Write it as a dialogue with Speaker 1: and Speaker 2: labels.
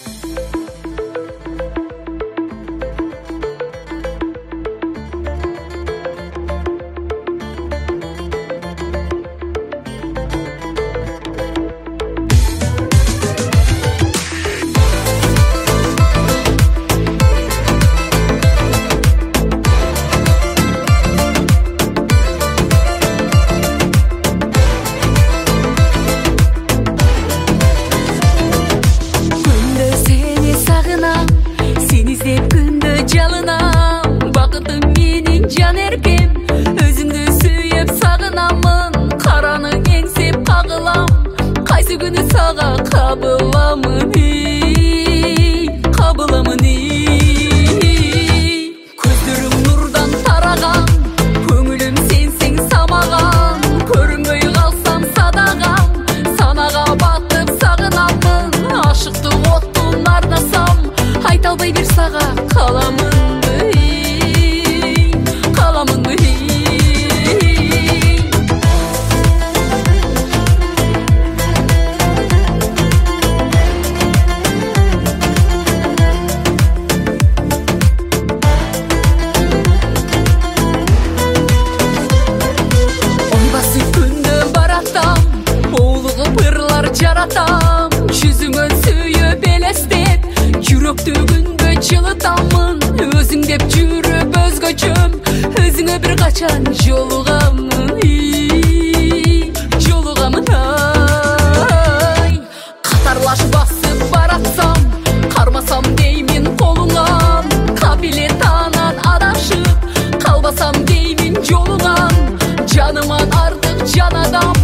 Speaker 1: Көздөрүң нурдан тараган, көңүлүм сенсең самаган, көрүнбөй калсам садагам, санага батып сагынамын, ашыктык оттун арнасам, айта албай бир сага каламынбы, каламынбы. Жаратам, жүзүңө сүйүп элестеп, жүрөктү күндө жылытамын, өзүң деп жүрүп өзгөчөм, өзүңө бир качан жолугамын, жолугамын ай. Катарлашып басып баратсам, кармасам деймин колуңан, капилетанан адашып, калбасам деймин жолуңан, жаныман артык жан адам.